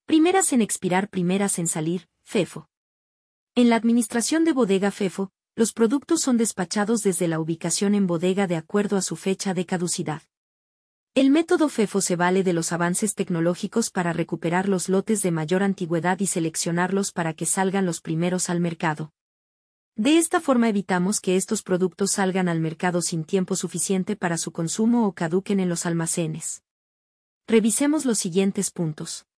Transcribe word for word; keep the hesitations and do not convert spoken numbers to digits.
Primeras en expirar, primeras en salir, FEFO. En la administración de bodega FEFO, los productos son despachados desde la ubicación en bodega de acuerdo a su fecha de caducidad. El método FEFO se vale de los avances tecnológicos para recuperar los lotes de mayor antigüedad y seleccionarlos para que salgan los primeros al mercado. De esta forma evitamos que estos productos salgan al mercado sin tiempo suficiente para su consumo o caduquen en los almacenes. Revisemos los siguientes puntos.